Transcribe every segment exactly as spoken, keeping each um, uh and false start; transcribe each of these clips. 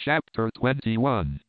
Chapter twenty-one.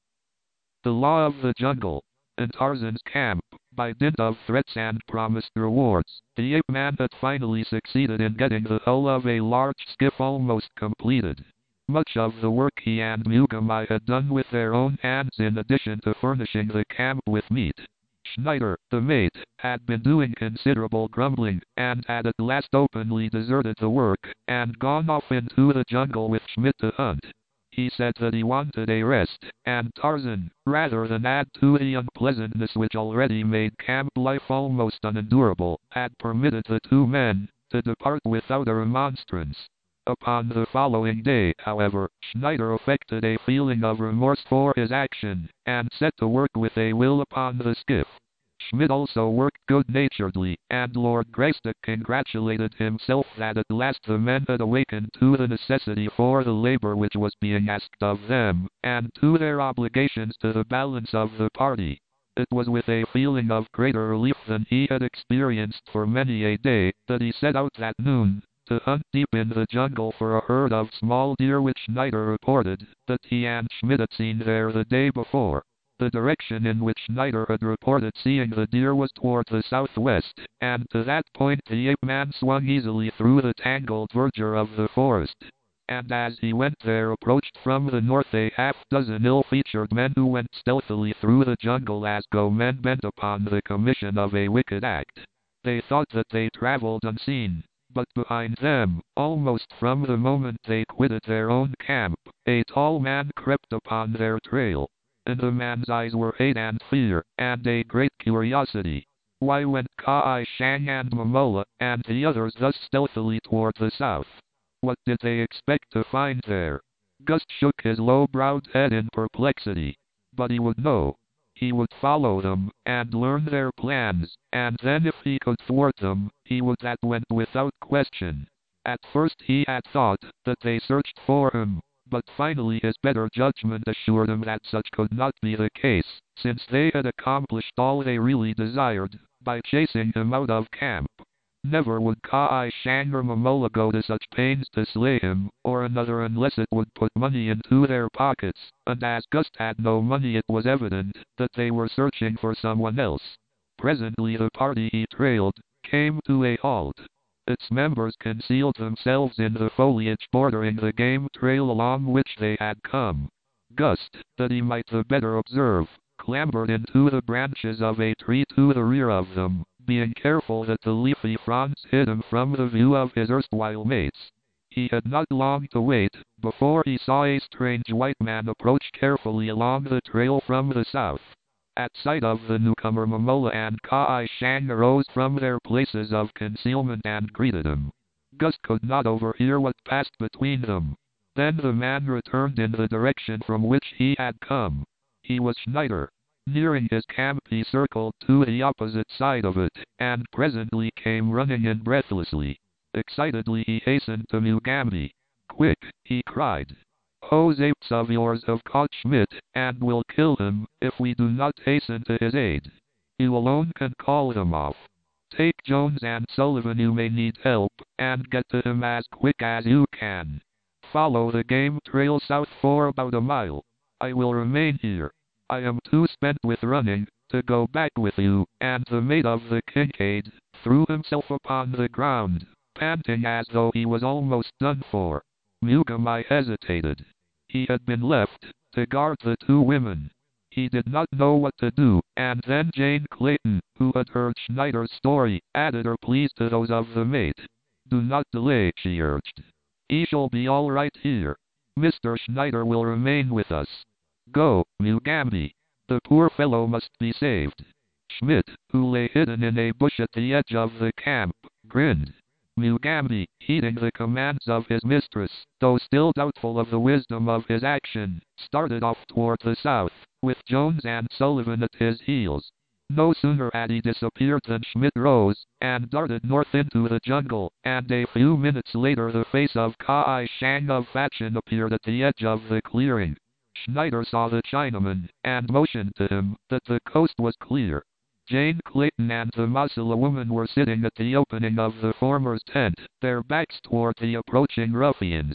The Law of the Jungle. In Tarzan's camp, by dint of threats and promised rewards, the ape man had finally succeeded in getting the hull of a large skiff almost completed. Much of the work he and Mugamai had done with their own hands in addition to furnishing the camp with meat. Schneider, the mate, had been doing considerable grumbling, and had at last openly deserted the work, and gone off into the jungle with Schmidt to hunt. He said that he wanted a rest, and Tarzan, rather than add to the unpleasantness which already made camp life almost unendurable, had permitted the two men to depart without a remonstrance. Upon the following day, however, Schneider affected a feeling of remorse for his action, and set to work with a will upon the skiff. Schmidt also worked good-naturedly, and Lord Greystock congratulated himself that at last the men had awakened to the necessity for the labor which was being asked of them, and to their obligations to the balance of the party. It was with a feeling of greater relief than he had experienced for many a day, that he set out that noon, to hunt deep in the jungle for a herd of small deer which Schneider reported that he and Schmidt had seen there the day before. The direction in which Schneider had reported seeing the deer was toward the southwest, and to that point the ape-man swung easily through the tangled verdure of the forest. And as he went there approached from the north a half-dozen ill-featured men who went stealthily through the jungle as go men bent upon the commission of a wicked act. They thought that they traveled unseen, but behind them, almost from the moment they quitted their own camp, a tall man crept upon their trail. In the man's eyes were hate and fear, and a great curiosity. Why went Kai Shang and Momola, and the others thus stealthily toward the south? What did they expect to find there? Gust shook his low-browed head in perplexity. But he would know. He would follow them, and learn their plans, and then if he could thwart them, he would. That went without question. At first he had thought that they searched for him, but finally his better judgment assured him that such could not be the case, since they had accomplished all they really desired, by chasing him out of camp. Never would Kai Shang or Momola go to such pains to slay him, or another, unless it would put money into their pockets, and as Gust had no money it was evident that they were searching for someone else. Presently the party he trailed came to a halt. Its members concealed themselves in the foliage bordering the game trail along which they had come. Gust, that he might the better observe, clambered into the branches of a tree to the rear of them, being careful that the leafy fronds hid him from the view of his erstwhile mates. He had not long to wait before he saw a strange white man approach carefully along the trail from the south. At sight of the newcomer, Momola and Kai Shang arose from their places of concealment and greeted him. Gust could not overhear what passed between them. Then the man returned in the direction from which he had come. He was Schneider. Nearing his camp he circled to the opposite side of it, and presently came running in breathlessly. Excitedly he hastened to Mugambi. "Quick!" he cried. "Those apes of yours have caught Schmidt, and will kill him, if we do not hasten to his aid. You alone can call him off. Take Jones and Sullivan, you may need help, and get to him as quick as you can. Follow the game trail south for about a mile. I will remain here. I am too spent with running to go back with you." And the mate of the Kincaid threw himself upon the ground, panting as though he was almost done for. Mugamai hesitated. He had been left to guard the two women. He did not know what to do, and then Jane Clayton, who had heard Schneider's story, added her pleas to those of the mate. "Do not delay," she urged. "He shall be all right here. Mister Schneider will remain with us. Go, Mugambi. The poor fellow must be saved." Schmidt, who lay hidden in a bush at the edge of the camp, grinned. Mugambi, heeding the commands of his mistress, though still doubtful of the wisdom of his action, started off toward the south, with Jones and Sullivan at his heels. No sooner had he disappeared than Schmidt rose, and darted north into the jungle, and a few minutes later the face of Kai Shang of Fachin appeared at the edge of the clearing. Schneider saw the Chinaman, and motioned to him that the coast was clear. Jane Clayton and the Mosula woman were sitting at the opening of the former's tent, their backs toward the approaching ruffians.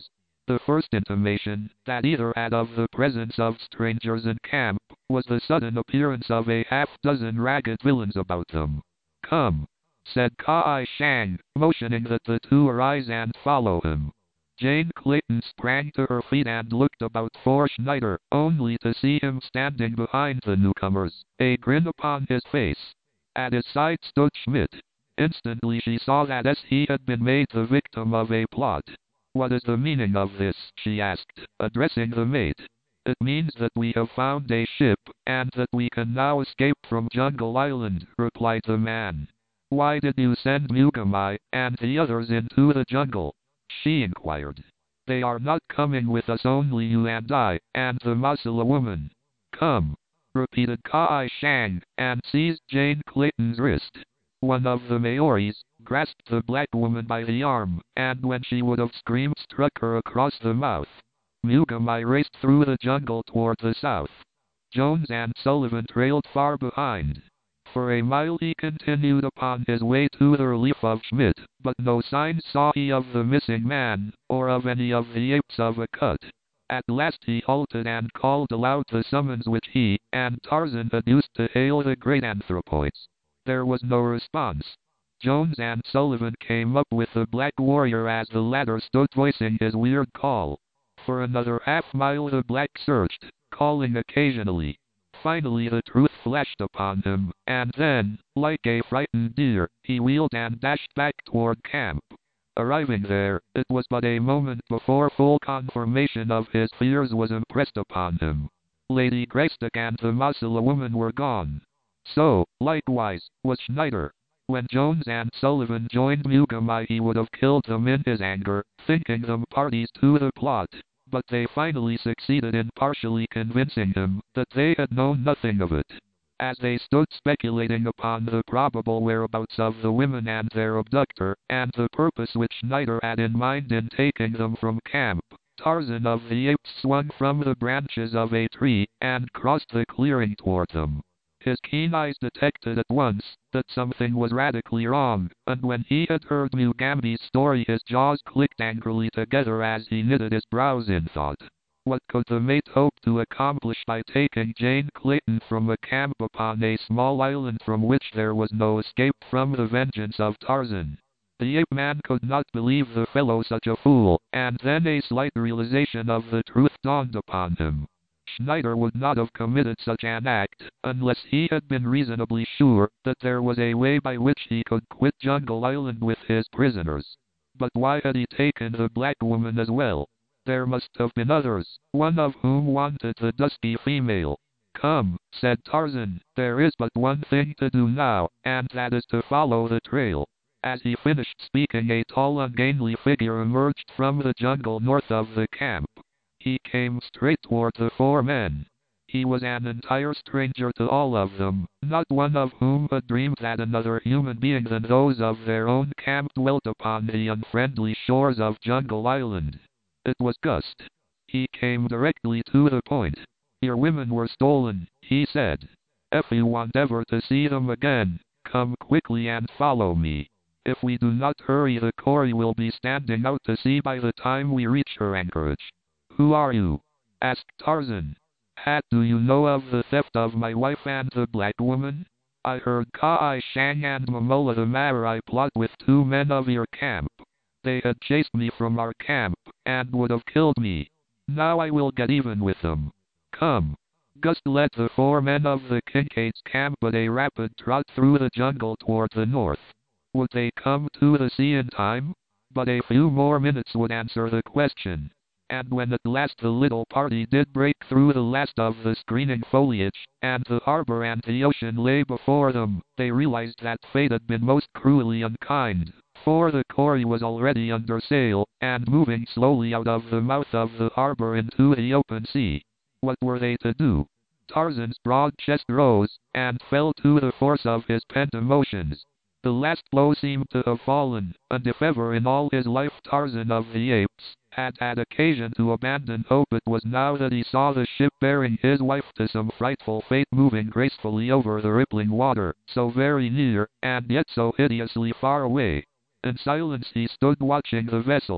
The first intimation that either had of the presence of strangers in camp was the sudden appearance of a half-dozen ragged villains about them. "Come," said Kai Shang, motioning that the two arise and follow him. Jane Clayton sprang to her feet and looked about for Schneider, only to see him standing behind the newcomers, a grin upon his face. At his side stood Schmidt. Instantly she saw that as he had been made the victim of a plot. "What is the meaning of this?" she asked, addressing the mate. "It means that we have found a ship, and that we can now escape from Jungle Island," replied the man. "Why did you send Mugamai and the others into the jungle?" she inquired. "They are not coming with us, only you and I, and the Masala woman." "Come," repeated Kai Shang, and seized Jane Clayton's wrist. One of the Maoris grasped the black woman by the arm, and when she would have screamed, struck her across the mouth. Mugamai raced through the jungle toward the south. Jones and Sullivan trailed far behind. For a mile he continued upon his way to the relief of Schmidt, but no signs saw he of the missing man, or of any of the apes of a cut. At last he halted and called aloud the summons which he and Tarzan had used to hail the great anthropoids. There was no response. Jones and Sullivan came up with the black warrior as the latter stood voicing his weird call. For another half mile the black searched, calling occasionally. Finally the truth flashed upon him, and then, like a frightened deer, he wheeled and dashed back toward camp. Arriving there, it was but a moment before full confirmation of his fears was impressed upon him. Lady Greystock and the Masala woman were gone. So, likewise, was Schneider. When Jones and Sullivan joined Mugamai he would have killed them in his anger, thinking them parties to the plot. But they finally succeeded in partially convincing him that they had known nothing of it. As they stood speculating upon the probable whereabouts of the women and their abductor, and the purpose which Schneider had in mind in taking them from camp, Tarzan of the Apes swung from the branches of a tree, and crossed the clearing toward them. His keen eyes detected at once that something was radically wrong, and when he had heard Mugambi's story his jaws clicked angrily together as he knitted his brows in thought. What could the mate hope to accomplish by taking Jane Clayton from a camp upon a small island from which there was no escape from the vengeance of Tarzan? The ape-man could not believe the fellow such a fool, and then a slight realization of the truth dawned upon him. Schneider would not have committed such an act unless he had been reasonably sure that there was a way by which he could quit Jungle Island with his prisoners. But why had he taken the black woman as well? There must have been others, one of whom wanted the dusky female. "Come," said Tarzan, "there is but one thing to do now, and that is to follow the trail." As he finished speaking a tall ungainly figure emerged from the jungle north of the camp. He came straight toward the four men. He was an entire stranger to all of them, not one of whom had dreamed that another human being than those of their own camp dwelt upon the unfriendly shores of Jungle Island. It was Gust. He came directly to the point. "Your women were stolen," he said. "If you want ever to see them again, come quickly and follow me. If we do not hurry the Cory will be standing out to sea by the time we reach her anchorage." "Who are you?" asked Tarzan. "Hat, do you know of the theft of my wife and the black woman? I heard Kai Shang and Momola the Marai plot with two men of your camp. They had chased me from our camp, and would have killed me. Now I will get even with them. Come." Gust led the four men of the Kincaid's camp at a rapid trot through the jungle toward the north. Would they come to the sea in time? But a few more minutes would answer the question. And when at last the little party did break through the last of the screening foliage, and the harbor and the ocean lay before them, they realized that fate had been most cruelly unkind, for the Cory was already under sail, and moving slowly out of the mouth of the harbor into the open sea. What were they to do? Tarzan's broad chest rose, and fell to the force of his pent emotions. The last blow seemed to have fallen, and if ever in all his life Tarzan of the Apes had had occasion to abandon hope, it was now that he saw the ship bearing his wife to some frightful fate moving gracefully over the rippling water, so very near, and yet so hideously far away. In silence he stood watching the vessel.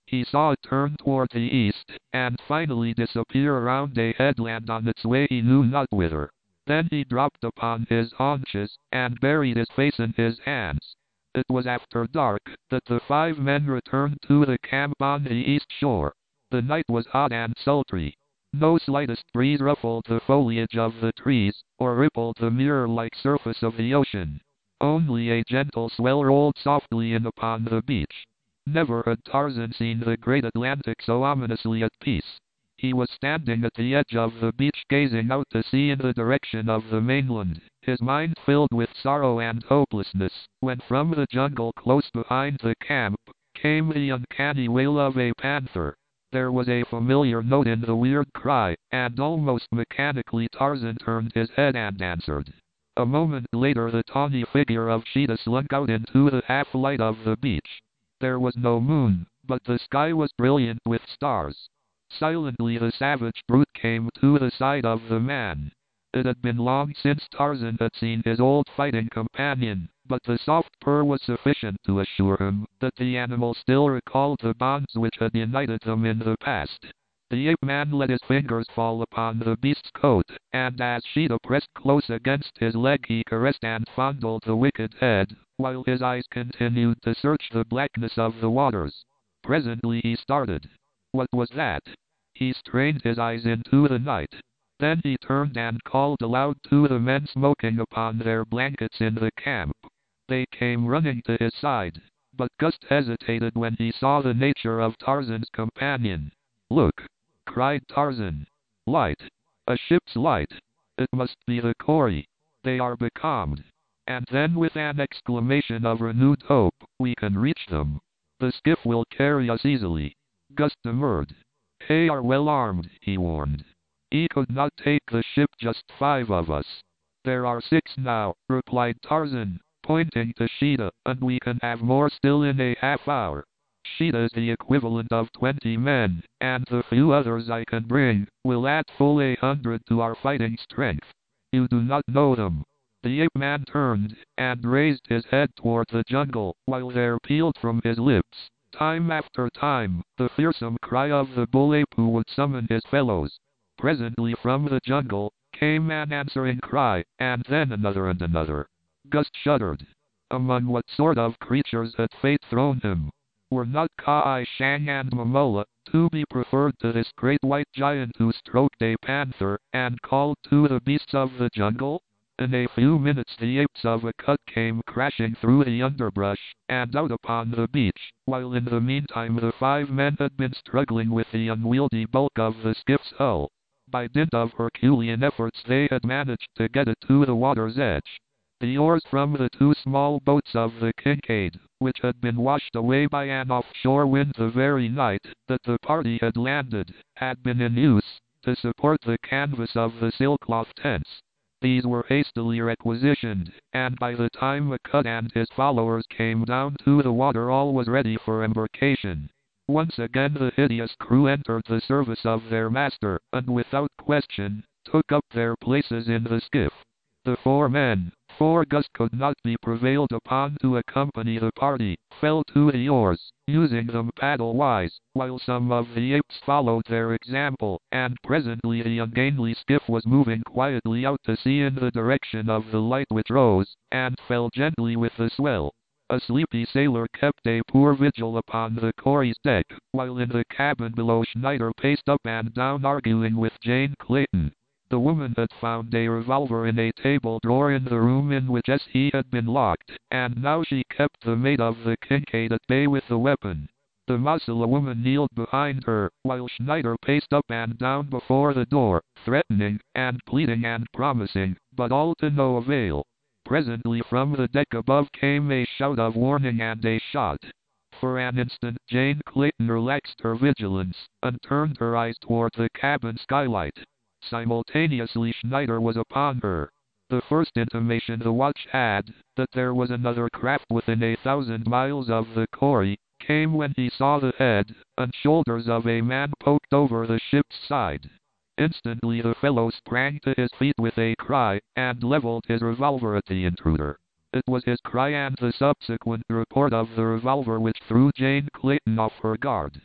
He saw it turn toward the east, and finally disappear around a headland on its way he knew not whither. Then he dropped upon his haunches, and buried his face in his hands. It was after dark that the five men returned to the camp on the east shore. The night was hot and sultry. No slightest breeze ruffled the foliage of the trees, or rippled the mirror-like surface of the ocean. Only a gentle swell rolled softly in upon the beach. Never had Tarzan seen the great Atlantic so ominously at peace. He was standing at the edge of the beach gazing out to sea in the direction of the mainland, his mind filled with sorrow and hopelessness, when from the jungle close behind the camp came the uncanny wail of a panther. There was a familiar note in the weird cry, and almost mechanically Tarzan turned his head and answered. A moment later the tawny figure of Sheeta slunk out into the half-light of the beach. There was no moon, but the sky was brilliant with stars. Silently the savage brute came to the side of the man. It had been long since Tarzan had seen his old fighting companion, but the soft purr was sufficient to assure him that the animal still recalled the bonds which had united them in the past. The ape-man let his fingers fall upon the beast's coat, and as Sheeta pressed close against his leg he caressed and fondled the wicked head, while his eyes continued to search the blackness of the waters. Presently he started. What was that? He strained his eyes into the night. Then he turned and called aloud to the men smoking upon their blankets in the camp. They came running to his side, but Gust hesitated when he saw the nature of Tarzan's companion. "Look!" cried Tarzan. "Light! A ship's light! It must be the Corrie. They are becalmed." And then with an exclamation of renewed hope, "We can reach them. The skiff will carry us easily." Gust demurred. "They are well armed," he warned. "He could not take the ship, just five of us." "There are six now," replied Tarzan, pointing to Sheeta, "and we can have more still in a half hour. Sheeta is the equivalent of twenty men, and the few others I can bring will add full a hundred to our fighting strength. You do not know them." The ape-man turned, and raised his head toward the jungle, while there pealed from his lips, time after time, the fearsome cry of the bull ape who would summon his fellows. Presently from the jungle came an answering cry, and then another and another. Gust shuddered. Among what sort of creatures had fate thrown him? Were not Kai Shang and Momola to be preferred to this great white giant who stroked a panther, and called to the beasts of the jungle? In a few minutes the apes of Akut came crashing through the underbrush, and out upon the beach, while in the meantime the five men had been struggling with the unwieldy bulk of the skiff's hull. By dint of Herculean efforts they had managed to get it to the water's edge. The oars from the two small boats of the Kincaid, which had been washed away by an offshore wind the very night that the party had landed, had been in use to support the canvas of the sailcloth tents. These were hastily requisitioned, and by the time Akut and his followers came down to the water all was ready for embarkation. Once again the hideous crew entered the service of their master, and without question, took up their places in the skiff. The four men, for Gust could not be prevailed upon to accompany the party, fell to the oars, using them paddle-wise, while some of the apes followed their example, and presently the ungainly skiff was moving quietly out to sea in the direction of the light which rose, and fell gently with the swell. A sleepy sailor kept a poor vigil upon the Corrie's deck, while in the cabin below Schneider paced up and down arguing with Jane Clayton. The woman had found a revolver in a table drawer in the room in which he had been locked, and now she kept the mate of the Kincaid at bay with the weapon. The Mosula woman kneeled behind her, while Schneider paced up and down before the door, threatening, and pleading and promising, but all to no avail. Presently from the deck above came a shout of warning and a shot. For an instant Jane Clayton relaxed her vigilance, and turned her eyes toward the cabin skylight. Simultaneously Schneider was upon her. The first intimation the watch had, that there was another craft within a thousand miles of the Corrie, came when he saw the head and shoulders of a man poked over the ship's side. Instantly the fellow sprang to his feet with a cry, and leveled his revolver at the intruder. It was his cry and the subsequent report of the revolver which threw Jane Clayton off her guard.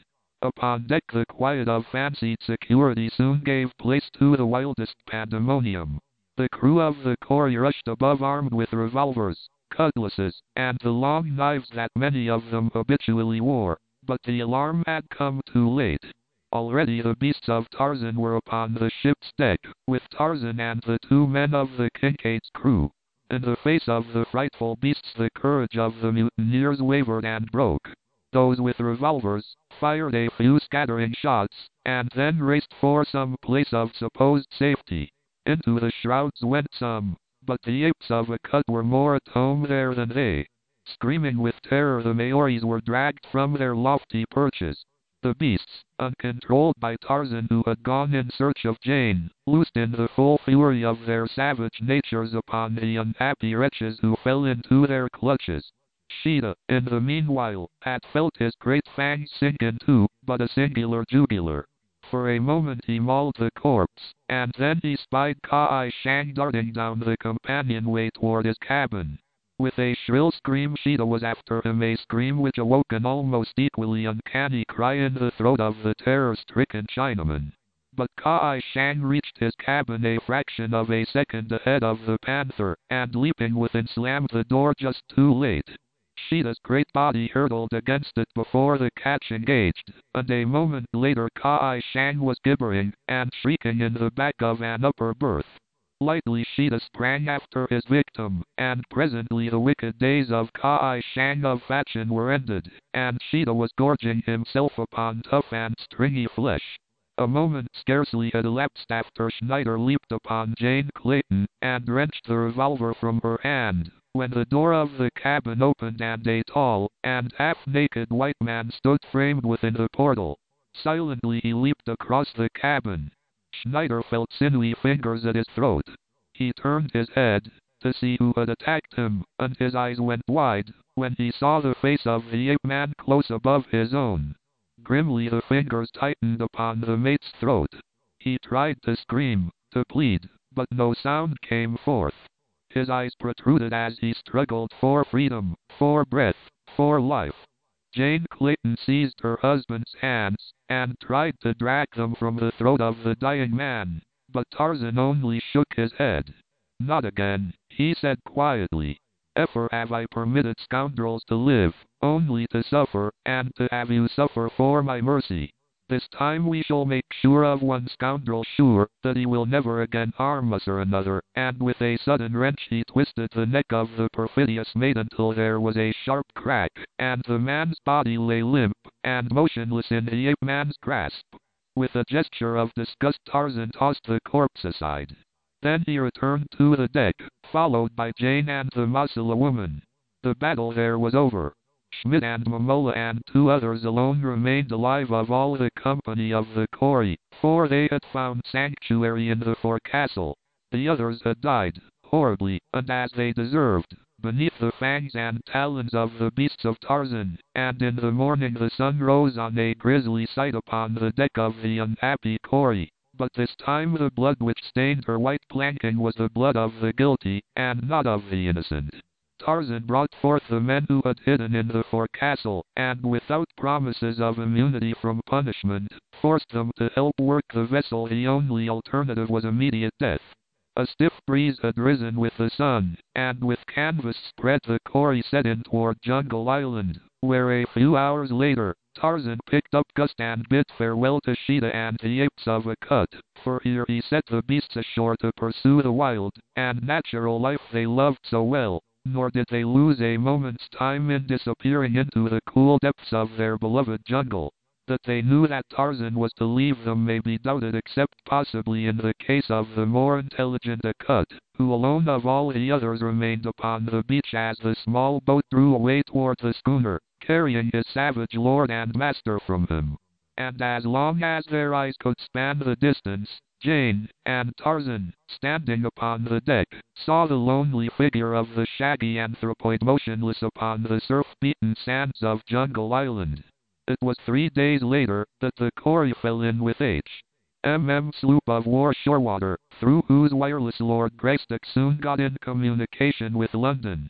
Upon deck the quiet of fancied security soon gave place to the wildest pandemonium. The crew of the Cory rushed above armed with revolvers, cutlasses, and the long knives that many of them habitually wore, but the alarm had come too late. Already the beasts of Tarzan were upon the ship's deck, with Tarzan and the two men of the Kincaid's crew. In the face of the frightful beasts the courage of the mutineers wavered and broke. Those with revolvers fired a few scattering shots, and then raced for some place of supposed safety. Into the shrouds went some, but the apes of Akut were more at home there than they. Screaming with terror the Maoris were dragged from their lofty perches. The beasts, uncontrolled by Tarzan who had gone in search of Jane, loosed in the full fury of their savage natures upon the unhappy wretches who fell into their clutches. Sheeta, in the meanwhile, had felt his great fangs sink into but a singular jugular. For a moment he mauled the corpse, and then he spied Ka-ai Shang darting down the companionway toward his cabin. With a shrill scream Sheeta was after him, a scream which awoke an almost equally uncanny cry in the throat of the terror-stricken Chinaman. But Ka-ai Shang reached his cabin a fraction of a second ahead of the panther, and leaping within slammed the door just too late. Sheeta's great body hurtled against it before the catch engaged, and a moment later Ka-ai Shang was gibbering and shrieking in the back of an upper berth. Lightly Sheeta sprang after his victim, and presently the wicked days of Ka-ai Shang of Fachin were ended, and Sheeta was gorging himself upon tough and stringy flesh. A moment scarcely had elapsed after Schneider leaped upon Jane Clayton, and wrenched the revolver from her hand, when the door of the cabin opened and a tall and half-naked white man stood framed within the portal. Silently he leaped across the cabin. Schneider felt sinewy fingers at his throat. He turned his head to see who had attacked him, and his eyes went wide when he saw the face of the ape-man close above his own. Grimly the fingers tightened upon the mate's throat. He tried to scream, to plead, but no sound came forth. His eyes protruded as he struggled for freedom, for breath, for life. Jane Clayton seized her husband's hands, and tried to drag them from the throat of the dying man, but Tarzan only shook his head. "Not again," he said quietly. "Ever have I permitted scoundrels to live, only to suffer, and to have you suffer for my mercy. This time we shall make sure of one scoundrel sure that he will never again harm us or another," and with a sudden wrench he twisted the neck of the perfidious mate until there was a sharp crack, and the man's body lay limp and motionless in the ape-man's grasp. With a gesture of disgust Tarzan tossed the corpse aside. Then he returned to the deck, followed by Jane and the Mosula woman. The battle there was over. Schmidt and Momola and two others alone remained alive of all the company of the Cory, for they had found sanctuary in the forecastle. The others had died, horribly, and as they deserved, beneath the fangs and talons of the beasts of Tarzan, and in the morning the sun rose on a grisly sight upon the deck of the unhappy Cory. But this time the blood which stained her white planking was the blood of the guilty, and not of the innocent. Tarzan brought forth the men who had hidden in the forecastle, and without promises of immunity from punishment, forced them to help work the vessel. The only alternative was immediate death. A stiff breeze had risen with the sun, and with canvas spread the Cory set in toward Jungle Island, where a few hours later, Tarzan picked up Gust and bid farewell to Sheeta and the apes of Akut, for here he set the beasts ashore to pursue the wild and natural life they loved so well. Nor did they lose a moment's time in disappearing into the cool depths of their beloved jungle. That they knew that Tarzan was to leave them may be doubted, except possibly in the case of the more intelligent Akut, who alone of all the others remained upon the beach as the small boat drew away toward the schooner, carrying his savage lord and master from him. And as long as their eyes could span the distance, Jane and Tarzan, standing upon the deck, saw the lonely figure of the shaggy anthropoid motionless upon the surf-beaten sands of Jungle Island. It was three days later that the Cory fell in with H M M sloop of war Shorewater, through whose wireless Lord Greystock soon got in communication with London.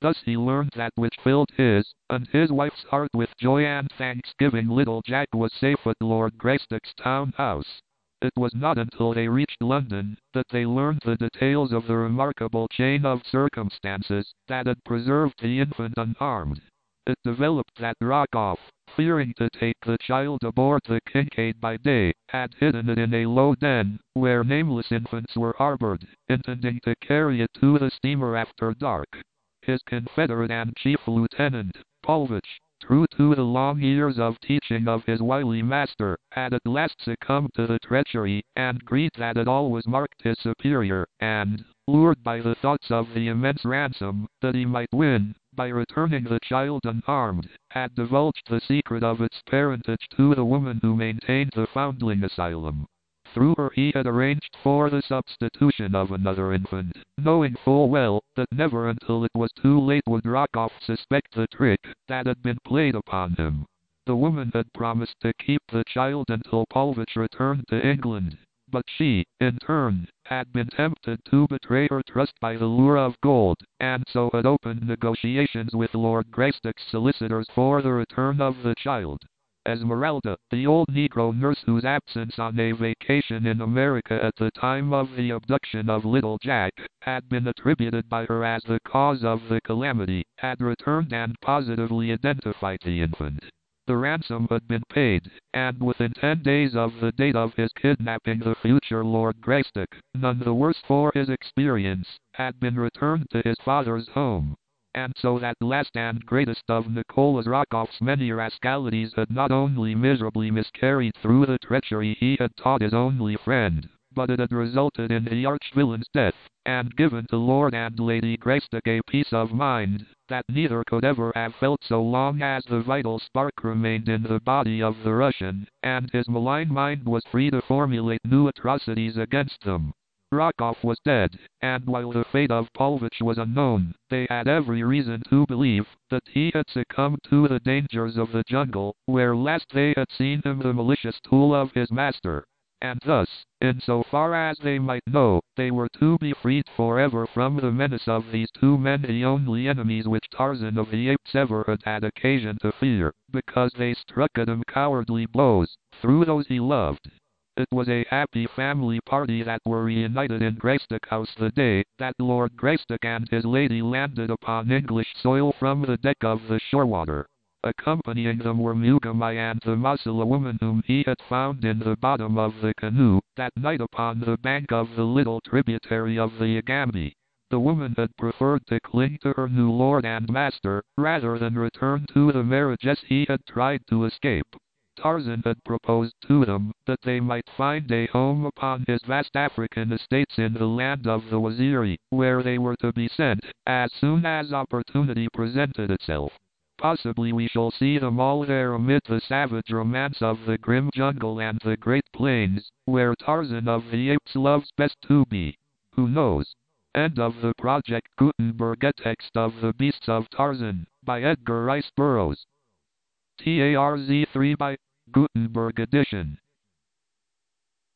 Thus he learned that which filled his and his wife's heart with joy and thanksgiving. Little Jack was safe at Lord Greystoke's town house. It was not until they reached London that they learned the details of the remarkable chain of circumstances that had preserved the infant unharmed. It developed that Rockoff, fearing to take the child aboard the Kincaid by day, had hidden it in a low den, where nameless infants were harbored, intending to carry it to the steamer after dark. His confederate and chief lieutenant, Pulvich, true to the long years of teaching of his wily master, had at last succumbed to the treachery, and agreed that it always marked his superior, and, lured by the thoughts of the immense ransom that he might win by returning the child unharmed, had divulged the secret of its parentage to the woman who maintained the foundling asylum. Through her he had arranged for the substitution of another infant, knowing full well that never until it was too late would Rockoff suspect the trick that had been played upon him. The woman had promised to keep the child until Pulvich returned to England, but she, in turn, had been tempted to betray her trust by the lure of gold, and so had opened negotiations with Lord Greystoke's solicitors for the return of the child. Esmeralda, the old Negro nurse whose absence on a vacation in America at the time of the abduction of little Jack had been attributed by her as the cause of the calamity, had returned and positively identified the infant. The ransom had been paid, and within ten days of the date of his kidnapping the future Lord Greystoke, none the worse for his experience, had been returned to his father's home. And so that last and greatest of Nicholas Rockoff's many rascalities had not only miserably miscarried through the treachery he had taught his only friend, but it had resulted in the arch-villain's death, and given to Lord and Lady Greystoke a peace of mind that neither could ever have felt so long as the vital spark remained in the body of the Russian, and his malign mind was free to formulate new atrocities against them. Rockoff was dead, and while the fate of Pulvich was unknown, they had every reason to believe that he had succumbed to the dangers of the jungle, where last they had seen him the malicious tool of his master. And thus, in so far as they might know, they were to be freed forever from the menace of these two men, the only enemies which Tarzan of the Apes ever had had occasion to fear, because they struck at him cowardly blows, through those he loved. It was a happy family party that were reunited in Greystoke House the day that Lord Greystoke and his lady landed upon English soil from the deck of the Shorewater. Accompanying them were Mugamai and the Mosula woman whom he had found in the bottom of the canoe that night upon the bank of the little tributary of the Agambi. The woman had preferred to cling to her new lord and master, rather than return to the marriage as he had tried to escape. Tarzan had proposed to them that they might find a home upon his vast African estates in the land of the Waziri, where they were to be sent, as soon as opportunity presented itself. Possibly we shall see them all there amid the savage romance of the grim jungle and the great plains, where Tarzan of the Apes loves best to be. Who knows? End of the Project Gutenberg. A text of The Beasts of Tarzan, by Edgar Rice Burroughs. T A R Z three by Gutenberg edition.